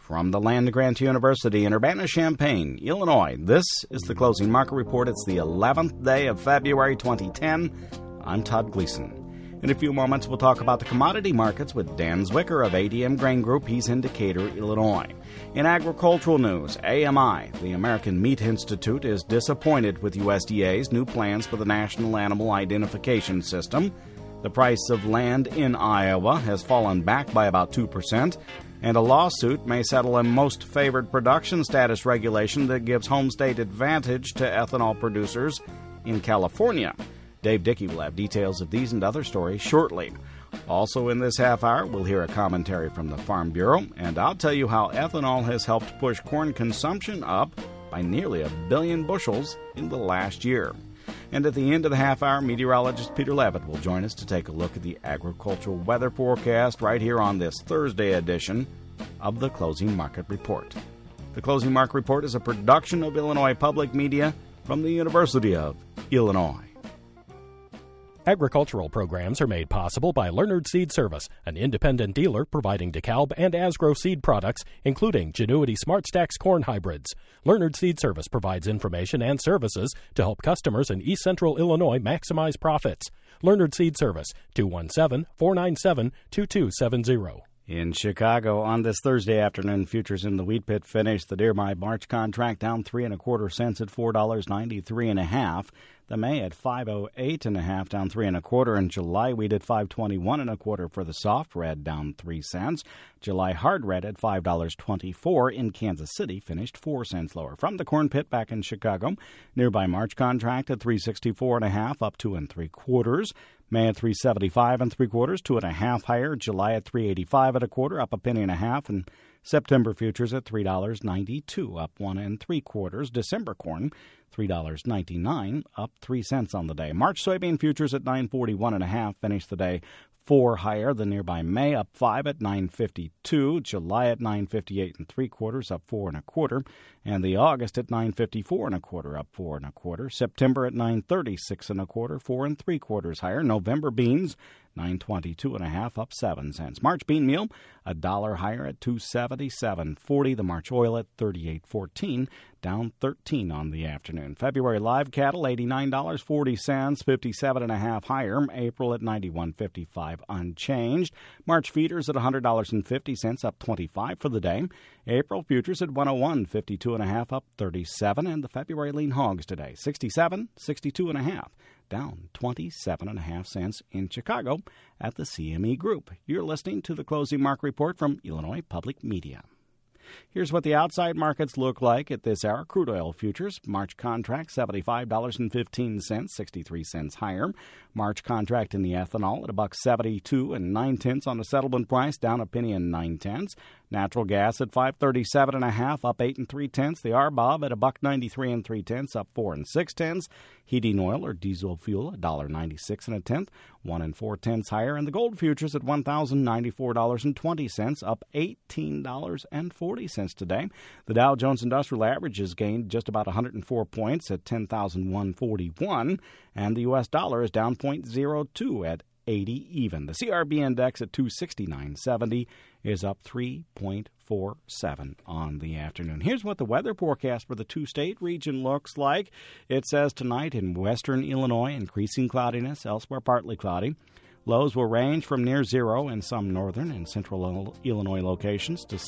From the land-grant university in Urbana-Champaign, Illinois, this is the Closing Market Report. It's the 11th day of February 2010. I'm Todd Gleason. In a few moments, we'll talk about the commodity markets with Dan Zwicker of ADM Grain Group. He's in Decatur, Illinois. In agricultural news, AMI, the American Meat Institute, is disappointed with USDA's new plans for the National Animal Identification System. The price of land in Iowa has fallen back by about 2%, and a lawsuit may settle a most favored production status regulation that gives home state advantage to ethanol producers in California. Dave Dickey will have details of these and other stories shortly. Also in this half hour, we'll hear a commentary from the Farm Bureau, and I'll tell you how ethanol has helped push corn consumption up by nearly 1 billion bushels in the last year. And at the end of the half hour, meteorologist Peter Levitt will join us to take a look at the agricultural weather forecast right here on this Thursday edition of the Closing Market Report. The Closing Market Report is a production of Illinois Public Media from the University of Illinois. Agricultural programs are made possible by Leonard Seed Service, an independent dealer providing DeKalb and Asgrow seed products, including Genuity SmartStax corn hybrids. Leonard Seed Service provides information and services to help customers in East Central Illinois maximize profits. Leonard Seed Service, 217-497-2270. In Chicago, on this Thursday afternoon, futures in the wheat pit finished the nearby March contract down 3 1/4 cents at $4.93 1/2. The May at 5.08 1/2, down 3 1/4. In July, wheat at 5.21 1/4 for the soft red, down 3 cents. July hard red at $5.24. In Kansas City, finished 4 cents lower. From the corn pit back in Chicago, nearby March contract at 3.64 1/2, up 2 3/4. May at 3.75 3/4, 2 1/2 higher. July at 3.85 1/4, up 1 1/2, and September futures at $3.92, up 1 3/4. December corn, $3.99, up 3 cents on the day. March soybean futures at 9.41 1/2, finished the day 4 higher than nearby May, up 5 at 9.52. July at 9.58 3/4, up 4 1/4. And the August at 9.54 1/4, up 4 1/4. September at 9.36 1/4, 4 3/4 higher. November beans, 9.22 1/2, up 7 cents. March bean meal, $1 higher at $2.7740. The March oil at $38.14, down 13 on the afternoon. February live cattle, $89.40, 57 1/2 higher. April at $91.55, unchanged. March feeders at $100.50, up 25 for the day. April futures at $101.52 1/2, up 37. And the February lean hogs today, 67.62 1/2. Down 27 1/2 cents in Chicago at the CME Group. You're listening to the Closing Market Report from Illinois Public Media. Here's what the outside markets look like at this hour. Crude oil futures, March contract $75.15, 63 cents higher. March contract in the ethanol at $1.72 9/10 on the settlement price, down 1 penny and 9/10. Natural gas at 5.37 1/2, up 8 3/10. The RBOB at $1.93 3/10, up 4 6/10. Heating oil or diesel fuel $1.96 1/10, 1 4/10 higher. And the gold futures at $1,094.20, up $18.40 today. The Dow Jones Industrial Average has gained just about 104 points at 10,141, and the U.S. dollar is down 0.02 at 80 even. The CRB index at 269.70 is up 3.47 on the afternoon. Here's what the weather forecast for the two-state region looks like. It says tonight in western Illinois, increasing cloudiness, elsewhere partly cloudy. Lows will range from near zero in some northern and central Illinois locations to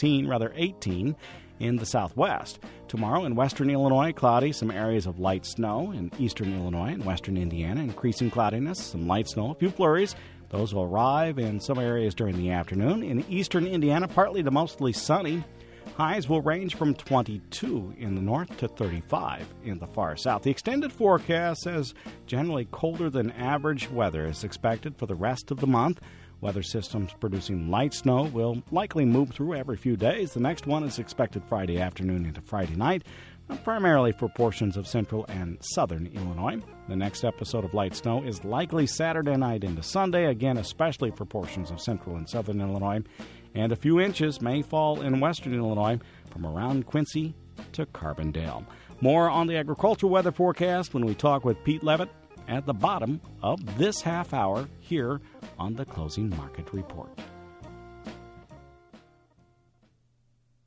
18 in the southwest. Tomorrow in western Illinois, cloudy, some areas of light snow. In eastern Illinois and western Indiana, increasing cloudiness, some light snow, a few flurries. Those will arrive in some areas during the afternoon. In eastern Indiana, partly to mostly sunny. Highs will range from 22 in the north to 35 in the far south. The extended forecast says generally colder than average weather is expected for the rest of the month. Weather systems producing light snow will likely move through every few days. The next one is expected Friday afternoon into Friday night, primarily for portions of central and southern Illinois. The next episode of light snow is likely Saturday night into Sunday, again especially for portions of central and southern Illinois. And a few inches may fall in western Illinois from around Quincy to Carbondale. More on the agricultural weather forecast when we talk with Pete Levitt at the bottom of this half hour here on the Closing Market Report.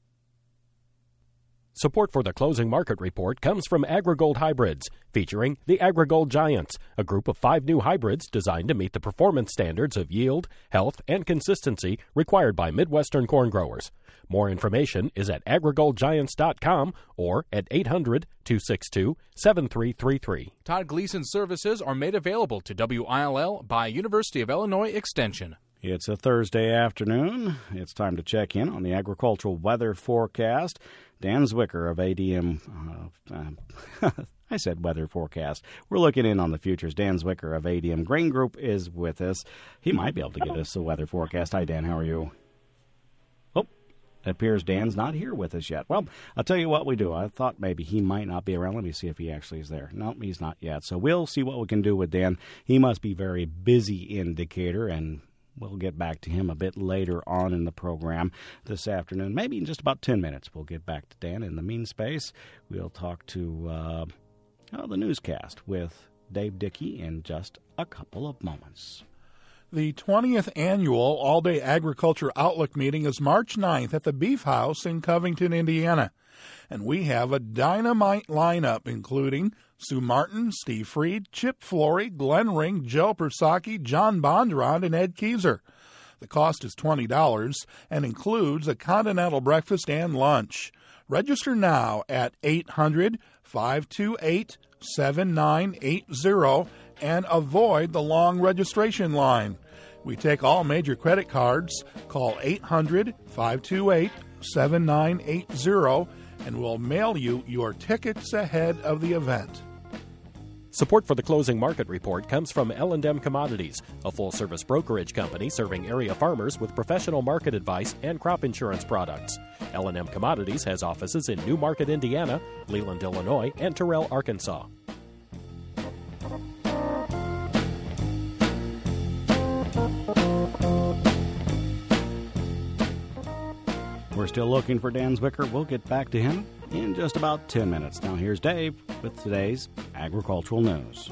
Support for the closing market report comes from AgriGold Hybrids, featuring the AgriGold Giants, a group of 5 new hybrids designed to meet the performance standards of yield, health, and consistency required by Midwestern corn growers. More information is at agrigoldgiants.com or at 800-262-7333. Todd Gleason services are made available to WILL by University of Illinois Extension. It's a Thursday afternoon. It's time to check in on the agricultural weather forecast. Dan Zwicker of ADM, I said weather forecast. We're looking in on the futures. Dan Zwicker of ADM Grain Group is with us. He might be able to get us a weather forecast. Hi, Dan. How are you? Oh, it appears Dan's not here with us yet. Well, I'll tell you what we do. I thought maybe he might not be around. Let me see if he actually is there. No, he's not yet. So we'll see what we can do with Dan. He must be very busy in Decatur, and we'll get back to him a bit later on in the program this afternoon. Maybe in just about 10 minutes we'll get back to Dan. In the mean space, we'll talk to the newscast with Dave Dickey in just a couple of moments. The 20th annual All-Day Agriculture Outlook meeting is March 9th at the Beef House in Covington, Indiana. And we have a dynamite lineup including Sue Martin, Steve Freed, Chip Flory, Glenn Ring, Joe Persaki, John Bondurant, and Ed Kieser. The cost is $20 and includes a continental breakfast and lunch. Register now at 800-528-7980 and avoid the long registration line. We take all major credit cards. Call 800-528-7980 and we'll mail you your tickets ahead of the event. Support for the closing market report comes from L&M Commodities, a full-service brokerage company serving area farmers with professional market advice and crop insurance products. L&M Commodities has offices in New Market, Indiana, Leland, Illinois, and Terrell, Arkansas. We're still looking for Dan Zwicker. We'll get back to him in just about 10 minutes. Now here's Dave with today's agricultural news.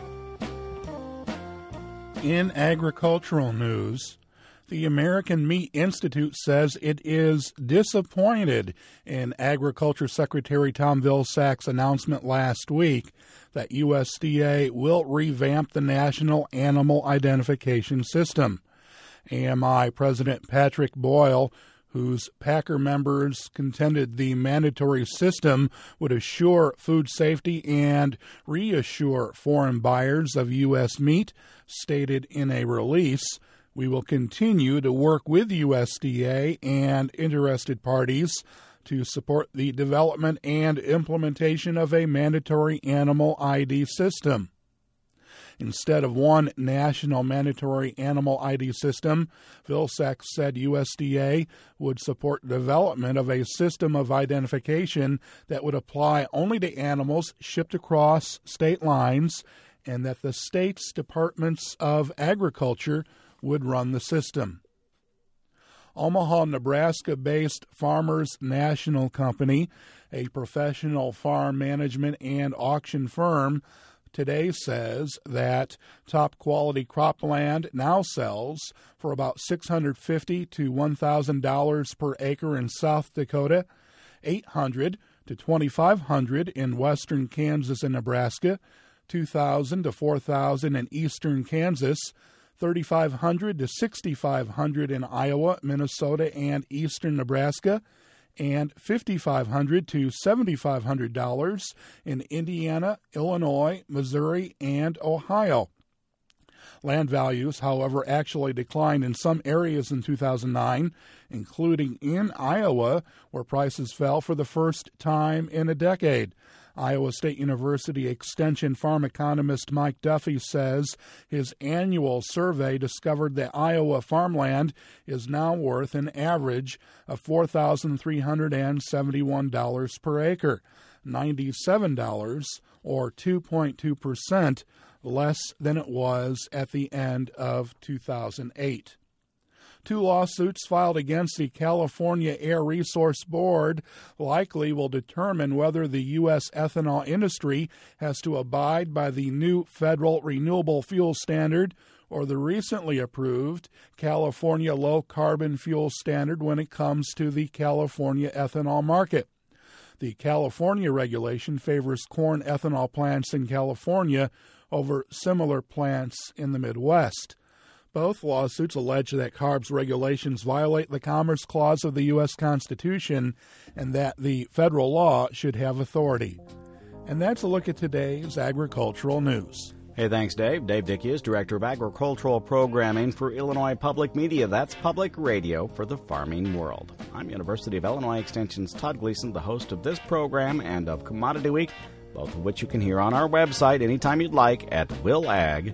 In agricultural news, the American Meat Institute says it is disappointed in Agriculture Secretary Tom Vilsack's announcement last week that USDA will revamp the National Animal Identification System. AMI President Patrick Boyle, whose Packer members contended the mandatory system would assure food safety and reassure foreign buyers of U.S. meat, stated in a release, "We will continue to work with USDA and interested parties to support the development and implementation of a mandatory animal ID system." Instead of one national mandatory animal ID system, Vilsack said USDA would support development of a system of identification that would apply only to animals shipped across state lines, and that the state's departments of agriculture would run the system. Omaha, Nebraska-based Farmers National Company, a professional farm management and auction firm, today says that top-quality cropland now sells for about $650 to $1,000 per acre in South Dakota, $800 to $2,500 in western Kansas and Nebraska, $2,000 to $4,000 in eastern Kansas, $3,500 to $6,500 in Iowa, Minnesota, and eastern Nebraska, and $5,500 to $7,500 in Indiana, Illinois, Missouri, and Ohio. Land values, however, actually declined in some areas in 2009, including in Iowa, where prices fell for the first time in a decade. Iowa State University Extension farm economist Mike Duffy says his annual survey discovered that Iowa farmland is now worth an average of $4,371 per acre, $97 or 2.2% less than it was at the end of 2008. 2 lawsuits filed against the California Air Resource Board likely will determine whether the U.S. ethanol industry has to abide by the new federal renewable fuel standard or the recently approved California low-carbon fuel standard when it comes to the California ethanol market. The California regulation favors corn ethanol plants in California over similar plants in the Midwest. Both lawsuits allege that CARB's regulations violate the Commerce Clause of the U.S. Constitution and that the federal law should have authority. And that's a look at today's agricultural news. Hey, thanks, Dave. Dave Dickey is Director of Agricultural Programming for Illinois Public Media. That's public radio for the farming world. I'm University of Illinois Extension's Todd Gleason, the host of this program and of Commodity Week, both of which you can hear on our website anytime you'd like at willag.org.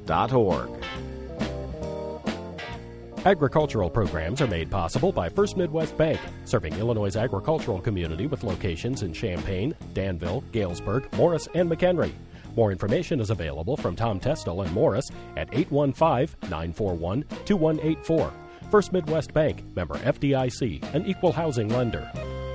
Agricultural programs are made possible by First Midwest Bank, serving Illinois' agricultural community with locations in Champaign, Danville, Galesburg, Morris, and McHenry. More information is available from Tom Testel and Morris at 815-941-2184. First Midwest Bank, member FDIC, an equal housing lender.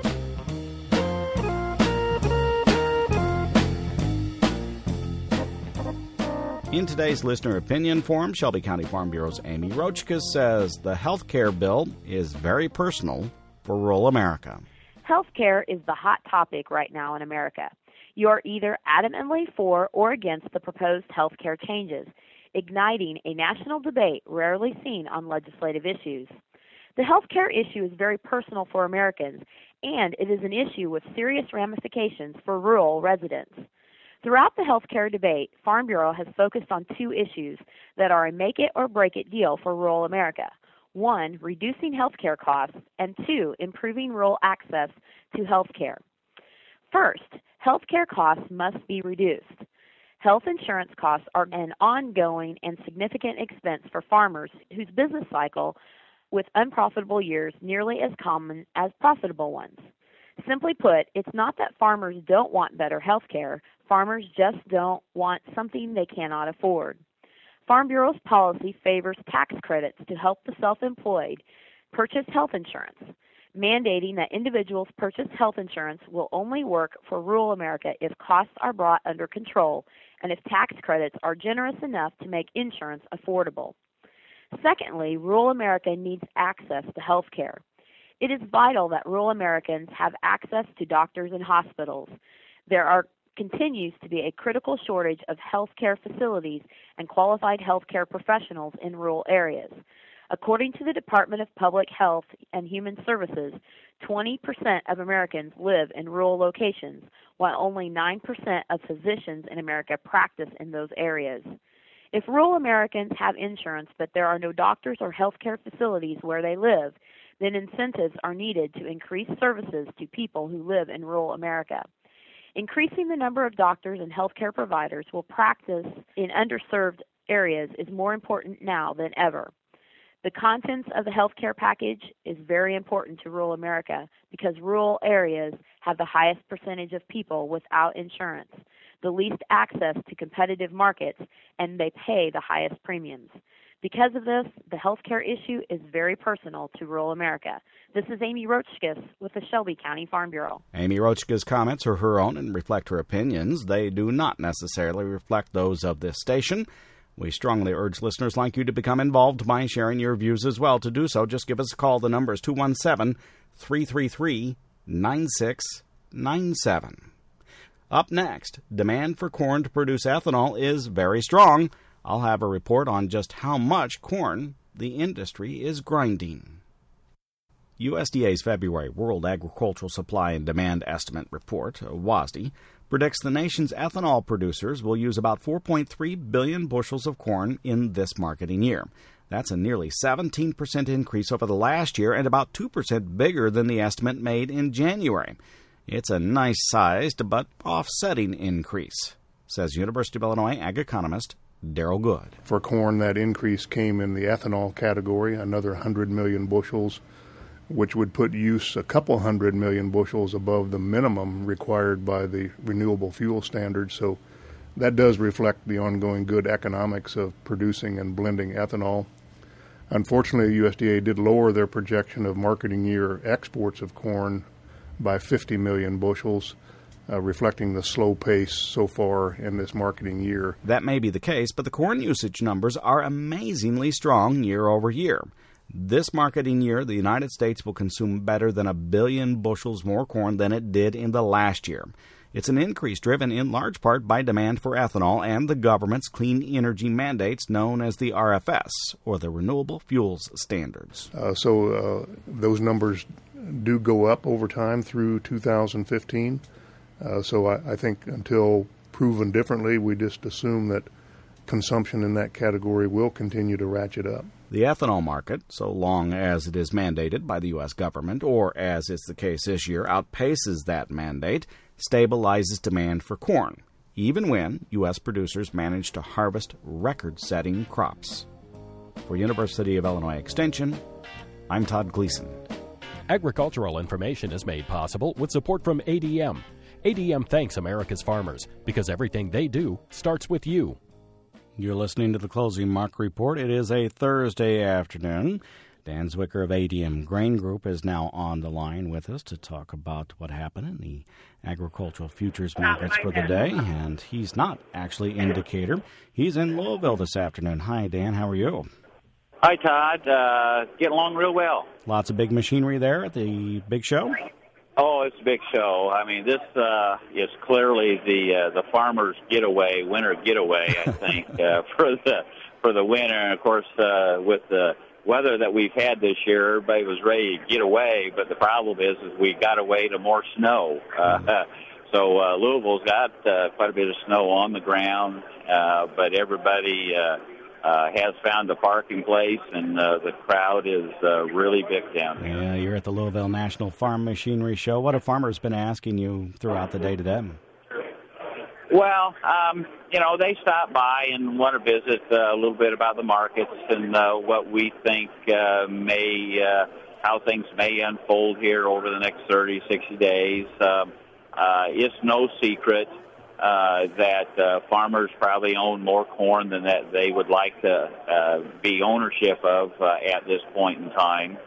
In today's listener opinion forum, Shelby County Farm Bureau's Amy Rochka says the health care bill is very personal for rural America. Health care is the hot topic right now in America. You are either adamantly for or against the proposed health care changes, igniting a national debate rarely seen on legislative issues. The health care issue is very personal for Americans, and it is an issue with serious ramifications for rural residents. Throughout the health care debate, Farm Bureau has focused on two issues that are a make-it-or-break-it deal for rural America. One, reducing health care costs, and two, improving rural access to health care. First, health care costs must be reduced. Health insurance costs are an ongoing and significant expense for farmers whose business cycle with unprofitable years nearly as common as profitable ones. Simply put, it's not that farmers don't want better health care. Farmers just don't want something they cannot afford. Farm Bureau's policy favors tax credits to help the self-employed purchase health insurance, mandating that individuals purchase health insurance will only work for rural America if costs are brought under control and if tax credits are generous enough to make insurance affordable. Secondly, rural America needs access to health care. It is vital that rural Americans have access to doctors and hospitals. There continues to be a critical shortage of health care facilities and qualified health care professionals in rural areas. According to the Department of Public Health and Human Services, 20% of Americans live in rural locations, while only 9% of physicians in America practice in those areas. If rural Americans have insurance but there are no doctors or health care facilities where they live, then incentives are needed to increase services to people who live in rural America. Increasing the number of doctors and health care providers who will practice in underserved areas is more important now than ever. The contents of the health care package is very important to rural America because rural areas have the highest percentage of people without insurance, the least access to competitive markets, and they pay the highest premiums. Because of this, the health care issue is very personal to rural America. This is Amy Rochka with the Shelby County Farm Bureau. Amy Rochka's comments are her own and reflect her opinions. They do not necessarily reflect those of this station. We strongly urge listeners like you to become involved by sharing your views as well. To do so, just give us a call. The number is 217-333-9697. Up next, demand for corn to produce ethanol is very strong. I'll have a report on just how much corn the industry is grinding. USDA's February World Agricultural Supply and Demand Estimate Report, WASDE, predicts the nation's ethanol producers will use about 4.3 billion bushels of corn in this marketing year. That's a nearly 17% increase over the last year and about 2% bigger than the estimate made in January. It's a nice-sized but offsetting increase, says University of Illinois ag economist Darrell Good. For corn, that increase came in the ethanol category, another 100 million bushels, which would put use a couple 100 million bushels above the minimum required by the renewable fuel standard. So that does reflect the ongoing good economics of producing and blending ethanol. Unfortunately, USDA did lower their projection of marketing year exports of corn by 50 million bushels, reflecting the slow pace so far in this marketing year. That may be the case, but the corn usage numbers are amazingly strong year over year. This marketing year, the United States will consume better than 1 billion bushels more corn than it did in the last year. It's an increase driven in large part by demand for ethanol and the government's clean energy mandates known as the RFS, or the Renewable Fuels Standards. So those numbers do go up over time through 2015. So I think until proven differently, we just assume that consumption in that category will continue to ratchet up. The ethanol market, so long as it is mandated by the U.S. government, or as is the case this year, outpaces that mandate, stabilizes demand for corn, even when U.S. producers manage to harvest record-setting crops. For University of Illinois Extension, I'm Todd Gleason. Agricultural information is made possible with support from ADM. ADM thanks America's farmers because everything they do starts with you. You're listening to the Closing Market Report. It is a Thursday afternoon. Dan Zwicker of ADM Grain Group is now on the line with us to talk about what happened in the agricultural futures markets for the day. And he's not actually in Decatur. He's in Louisville this afternoon. Hi, Dan. How are you? Hi, Todd. Getting along real well. Lots of big machinery there at the big show? Oh, it's a big show. I mean, this is clearly the farmer's getaway, winter getaway, I think, for the winter. And, of course, with the weather that we've had this year, everybody was ready to get away. But the problem is we got away to more snow. So Louisville's got quite a bit of snow on the ground, but everybody has found a parking place, and the crowd is really big down here. Yeah, you're at the Louisville National Farm Machinery Show. What have farmers been asking you throughout the day today? Well, they stop by and want to visit a little bit about the markets and what we think how things may unfold here over the next 30, 60 days. It's no secret that farmers probably own more corn than that they would like to be ownership of at this point in time.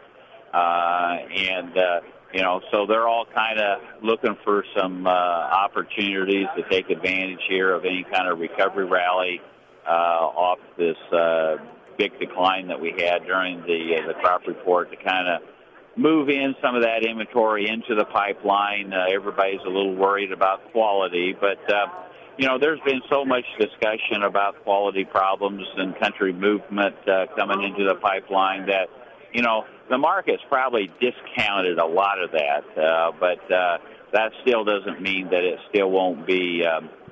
So they're all kind of looking for some opportunities to take advantage here of any kind of recovery rally off this big decline that we had during the crop report to kind of move in some of that inventory into the pipeline. Everybody's a little worried about quality, but there's been so much discussion about quality problems and country movement coming into the pipeline that the market's probably discounted a lot of that, but that still doesn't mean that it still won't be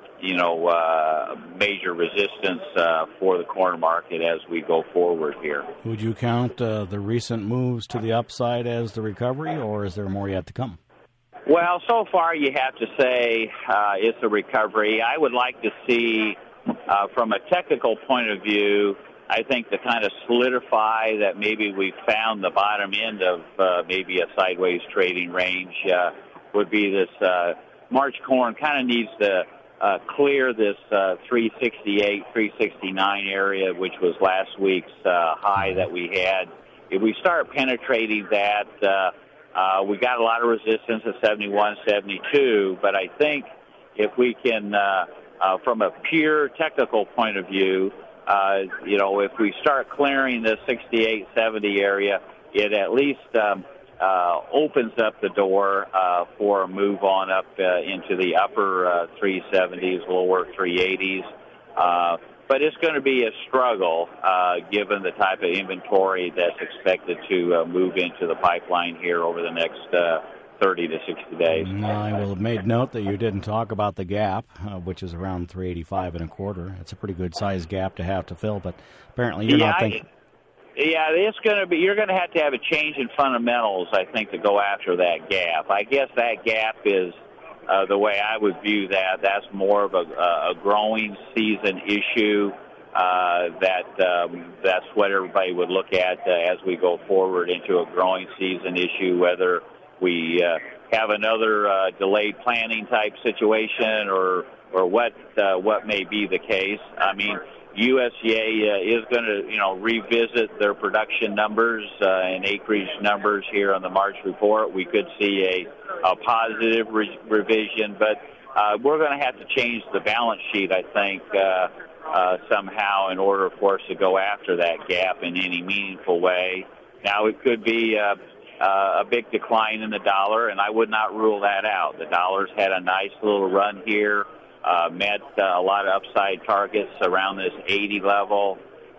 major resistance for the corn market as we go forward here. Would you count the recent moves to the upside as the recovery, or is there more yet to come? Well, so far you have to say it's a recovery. I would like to see, from a technical point of view, I think to kind of solidify that maybe we found the bottom end of maybe a sideways trading range would be this March corn kind of needs to clear this 368, 369 area, which was last week's high that we had. If we start penetrating that, we got a lot of resistance at 71, 72, but I think if we can, from a pure technical point of view, if we start clearing the 68, 70 area, it at least opens up the door for a move on up into the upper 370s, lower 380s. But it's going to be a struggle given the type of inventory that's expected to move into the pipeline here over the next 30 to 60 days. I will have made note that you didn't talk about the gap, which is around 385 and a quarter. It's a pretty good size gap to have to fill, but apparently you're not thinking. Yeah, it's going to be. You're going to have a change in fundamentals, I think, to go after that gap. I guess that gap is the way I would view that. That's more of a growing season issue. That's what everybody would look at as we go forward into a growing season issue. Whether we have another delayed planting type situation, or what may be the case. I mean, USDA is going to, revisit their production numbers and acreage numbers here on the March report. We could see a positive revision, but we're going to have to change the balance sheet, I think, somehow in order for us to go after that gap in any meaningful way. Now, it could be a big decline in the dollar, and I would not rule that out. The dollar's had a nice little run here, met a lot of upside targets around this 80 level.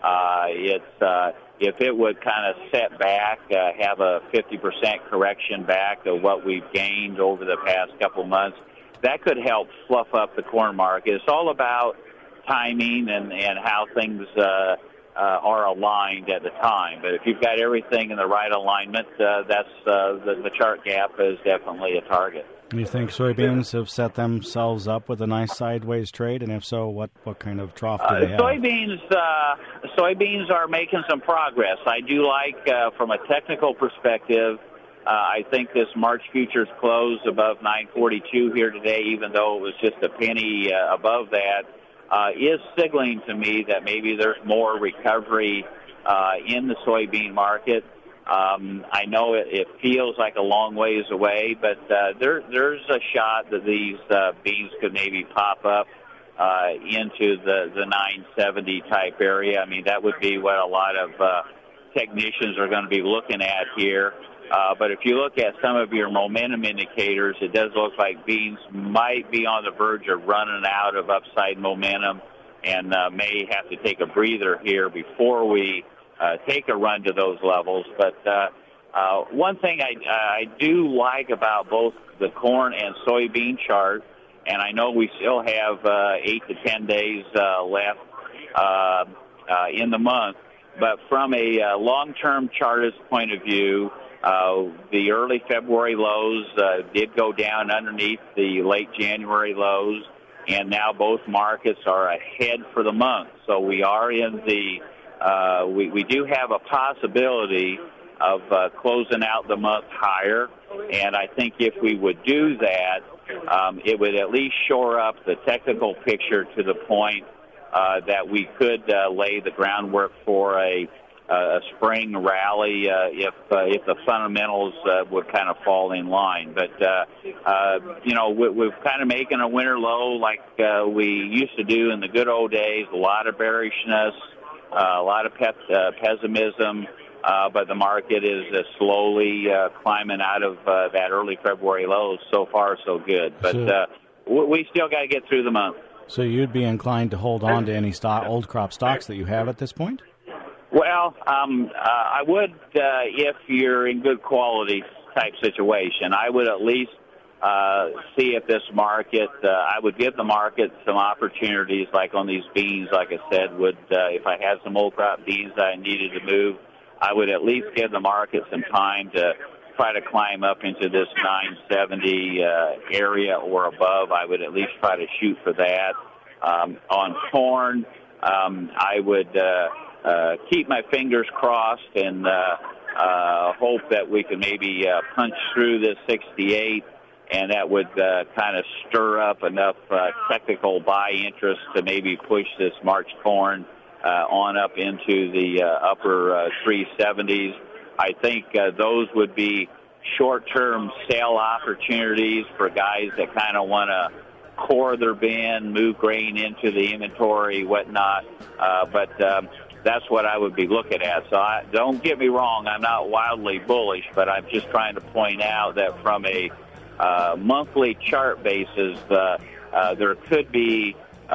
If it would kind of set back, have a 50% correction back of what we've gained over the past couple months, that could help fluff up the corn market. It's all about timing and how things are aligned at the time. But if you've got everything in the right alignment, that's the chart gap is definitely a target. Do you think soybeans have set themselves up with a nice sideways trade? And if so, what kind of trough do they have? Soybeans are making some progress. I do like, from a technical perspective, I think this March futures close above 942 here today, even though it was just a penny above that, is signaling to me that maybe there's more recovery in the soybean market. I know it feels like a long ways away, but there's a shot that these beans could maybe pop up into the 970 type area. I mean, that would be what a lot of technicians are going to be looking at here. But if you look at some of your momentum indicators, it does look like beans might be on the verge of running out of upside momentum and may have to take a breather here before we take a run to those levels. But one thing I do like about both the corn and soybean chart, and I know we still have 8 to 10 days left in the month, but from a long-term chartist point of view, the early February lows did go down underneath the late January lows, and now both markets are ahead for the month. So we are in the we do have a possibility of closing out the month higher, and I think if we would do that, it would at least shore up the technical picture to the point that we could lay the groundwork for a spring rally if the fundamentals would kind of fall in line. But, we're kind of making a winter low like we used to do in the good old days, a lot of bearishness, a lot of pessimism, but the market is slowly climbing out of that early February lows. So far, so good. But we still got to get through the month. So you'd be inclined to hold on to any old crop stocks that you have at this point? Well, I would, if you're in good quality type situation, I would at least see if this market, I would give the market some opportunities, like on these beans, like I said, if I had some old crop beans that I needed to move, I would at least give the market some time to try to climb up into this 970 area or above. I would at least try to shoot for that. On corn, I would keep my fingers crossed and hope that we could maybe punch through this 68, and that would kind of stir up enough technical buy interest to maybe push this March corn on up into the upper 370s. I think those would be short-term sale opportunities for guys that kind of want to core their bin, move grain into the inventory, whatnot. But that's what I would be looking at. So don't get me wrong, I'm not wildly bullish, but I'm just trying to point out that from a monthly chart basis, there could be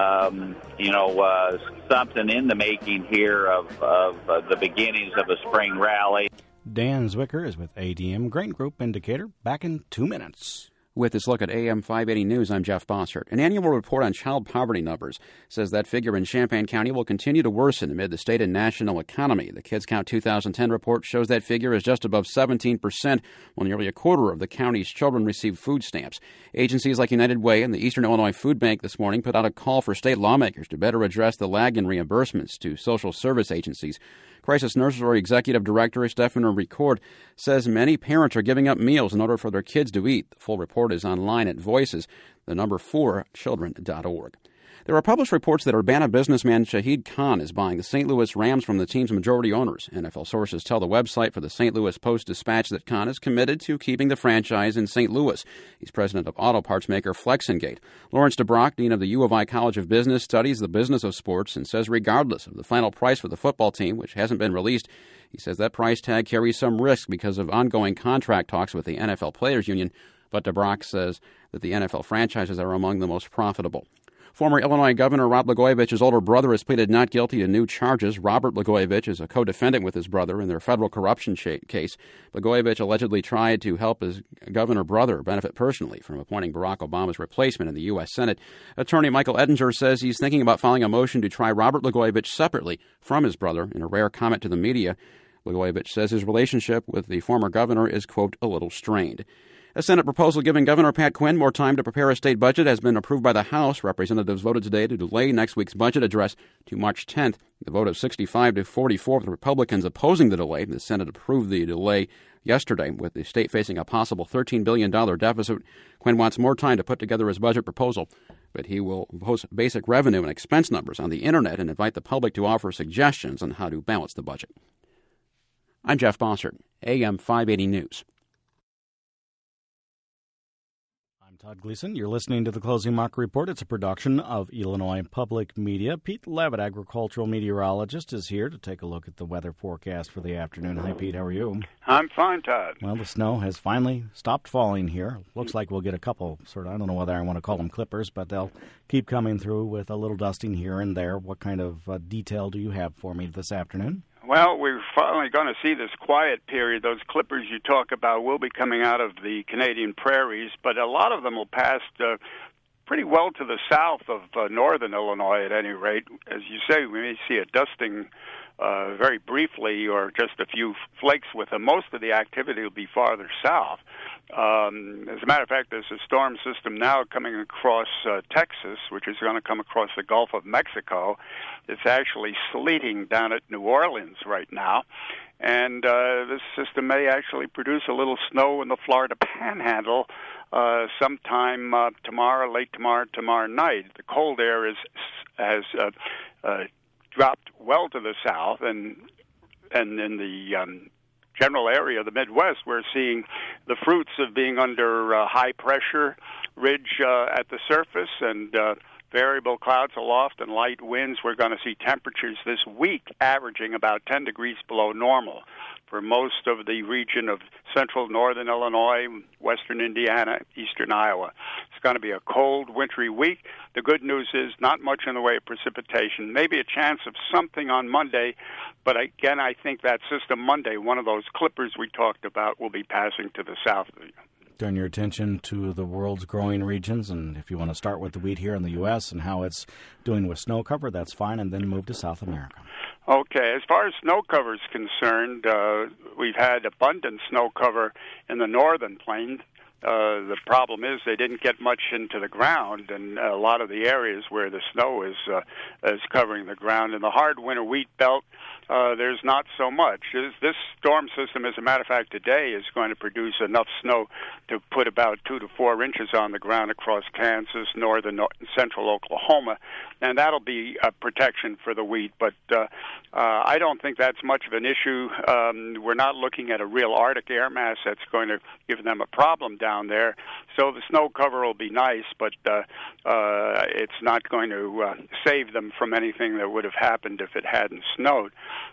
something in the making here of the beginnings of a spring rally. Dan Zwicker is with ADM Grain Group Indicator. Back in 2 minutes. With this look at AM 580 News, I'm Jeff Bossert. An annual report on child poverty numbers says that figure in Champaign County will continue to worsen amid the state and national economy. The Kids Count 2010 report shows that figure is just above 17%, while nearly a quarter of the county's children receive food stamps. Agencies like United Way and the Eastern Illinois Food Bank this morning put out a call for state lawmakers to better address the lag in reimbursements to social service agencies. Crisis Nursery Executive Director Stefano Ricord says many parents are giving up meals in order for their kids to eat. The full report is online at Voices, the number 4children.org. There are published reports that Urbana businessman Shahid Khan is buying the St. Louis Rams from the team's majority owners. NFL sources tell the website for the St. Louis Post-Dispatch that Khan is committed to keeping the franchise in St. Louis. He's president of auto parts maker Flexengate. Lawrence DeBrock, dean of the U of I College of Business, studies the business of sports and says regardless of the final price for the football team, which hasn't been released, he says that price tag carries some risk because of ongoing contract talks with the NFL Players Union. But DeBrock says that the NFL franchises are among the most profitable. Former Illinois Governor Rod Blagojevich's older brother has pleaded not guilty to new charges. Robert Blagojevich is a co-defendant with his brother in their federal corruption case. Blagojevich allegedly tried to help his governor brother benefit personally from appointing Barack Obama's replacement in the U.S. Senate. Attorney Michael Edinger says he's thinking about filing a motion to try Robert Blagojevich separately from his brother. In a rare comment to the media, Blagojevich says his relationship with the former governor is, quote, a little strained. A Senate proposal giving Governor Pat Quinn more time to prepare a state budget has been approved by the House. Representatives voted today to delay next week's budget address to March 10th. The vote of 65 to 44 with Republicans opposing the delay. The Senate approved the delay yesterday, with the state facing a possible $13 billion deficit. Quinn wants more time to put together his budget proposal, but he will post basic revenue and expense numbers on the Internet and invite the public to offer suggestions on how to balance the budget. I'm Jeff Bossert, AM 580 News. Todd Gleason, you're listening to the Closing Market Report. It's a production of Illinois Public Media. Pete Levitt, agricultural meteorologist, is here to take a look at the weather forecast for the afternoon. Hi, Pete. How are you? I'm fine, Todd. Well, the snow has finally stopped falling here. Looks like we'll get a couple, I don't know whether I want to call them clippers, but they'll keep coming through with a little dusting here and there. What kind of detail do you have for me this afternoon? Well, we're finally going to see this quiet period. Those clippers you talk about will be coming out of the Canadian prairies, but a lot of them will pass pretty well to the south of northern Illinois at any rate. As you say, we may see a dusting very briefly or just a few flakes with them. Most of the activity will be farther south. As a matter of fact, there's a storm system now coming across Texas, which is going to come across the Gulf of Mexico. It's actually sleeting down at New Orleans right now. And this system may actually produce a little snow in the Florida Panhandle sometime tomorrow, late tomorrow night. The cold air has dropped well to the south, and in the general area of the Midwest, we're seeing the fruits of being under high pressure ridge at the surface and variable clouds aloft and light winds. We're going to see temperatures this week averaging about 10 degrees below normal for most of the region of central northern Illinois, western Indiana, eastern Iowa. It's going to be a cold, wintry week. The good news is not much in the way of precipitation, maybe a chance of something on Monday, but again, I think that system Monday, one of those clippers we talked about, will be passing to the south of you. Turn your attention to the world's growing regions, and if you want to start with the wheat here in the U.S. and how it's doing with snow cover, that's fine, and then move to South America. Okay, as far as snow cover is concerned, we've had abundant snow cover in the northern plains. The problem is they didn't get much into the ground, and a lot of the areas where the snow is covering the ground. In the hard winter wheat belt, there's not so much. This storm system, as a matter of fact, today is going to produce enough snow to put about 2 to 4 inches on the ground across Kansas, northern central Oklahoma, and that'll be a protection for the wheat. But I don't think that's much of an issue. We're not looking at a real Arctic air mass that's going to give them a problem down there. So the snow cover will be nice, but it's not going to save them from anything that would have happened if it hadn't snowed.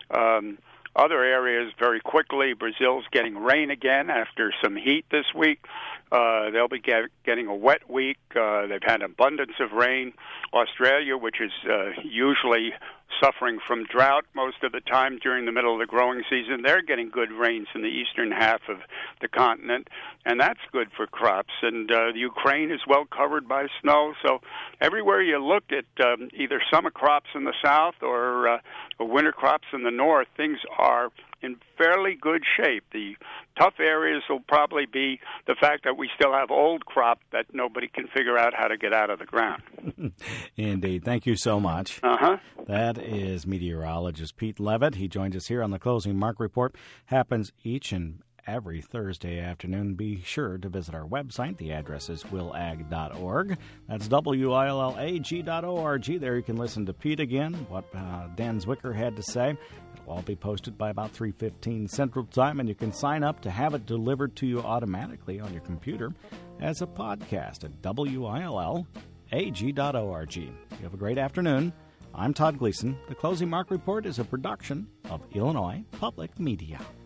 Other areas, very quickly, Brazil's getting rain again after some heat this week. They'll be getting a wet week. They've had abundance of rain. Australia, which is usually suffering from drought most of the time during the middle of the growing season, they're getting good rains in the eastern half of the continent, and that's good for crops. And the Ukraine is well covered by snow, so everywhere you look at either summer crops in the south or winter crops in the north, things are in fairly good shape. The tough areas will probably be the fact that we still have old crop that nobody can figure out how to get out of the ground. Indeed. Thank you so much. That is meteorologist Pete Levitt. He joined us here on the Closing Market Report. Happens each and every Thursday afternoon. Be sure to visit our website. The address is willag.org. That's willag.org. There you can listen to Pete again, what Dan Zwicker had to say. It'll all be posted by about 3:15 Central Time, and you can sign up to have it delivered to you automatically on your computer as a podcast at willag.org. You have a great afternoon. I'm Todd Gleason. The Closing Mark Report is a production of Illinois Public Media.